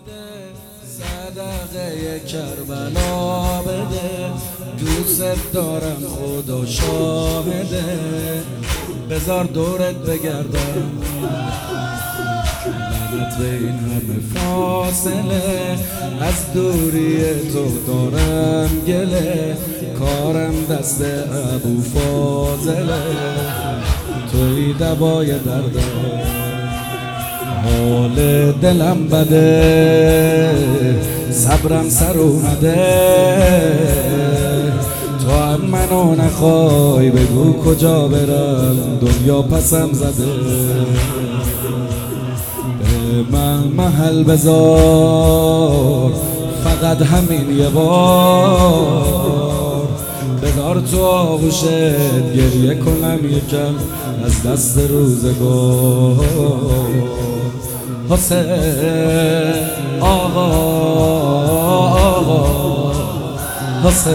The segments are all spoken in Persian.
صدقه کربلا بده، دوست دارم خدا شاهده، بذار دورت بگردم لعنت به این همه فاصله، از دوری تو دارم گله، کارم دست ابو فاضله، توی دوای دردم، حال دلم بده، صبرم سر اومده، تو هم منو نخوای بگو کجا برم، دنیا پسم زده، به من محل بذار فقط همین یه بار، بذار تو آغوشت گریه کنم یکم از دست روزگار. حسین آقا حسین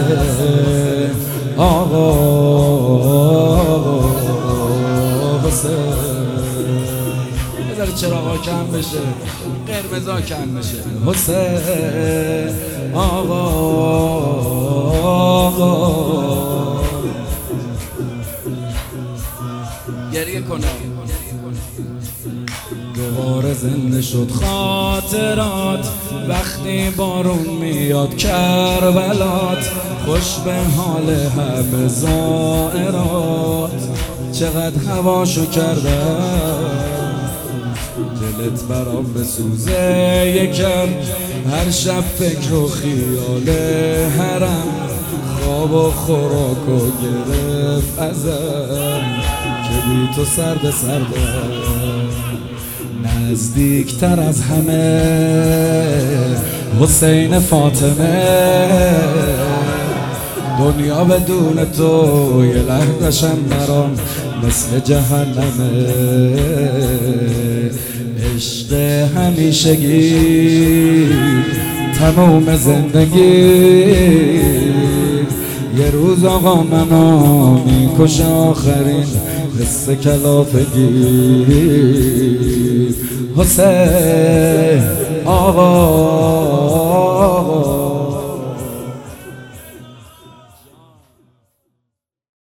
آقا حسین، بذار چراغا کم بشه، قرمزا کم بشه، حسین آقا گریه کنم. دوباره زنده شد خاطرات، وقتی بارون میاد کربلات، خوش به حال همه زائرات، چقدر هواشو کردم دلت برام بسوزه یکم، هر شب فکر و خیال حرم، خواب و خوراک و گرفت ازم، که بی تو سرد سردم، نزدیکتر از همه حسین فاطمه، دنیا بدون تو یه لحظه‌شم برام مثل جهنمه، عشق همیشگی تمام زندگی، یه روز آقا منو میکشه آخرین حس کلافگی، حسین آقا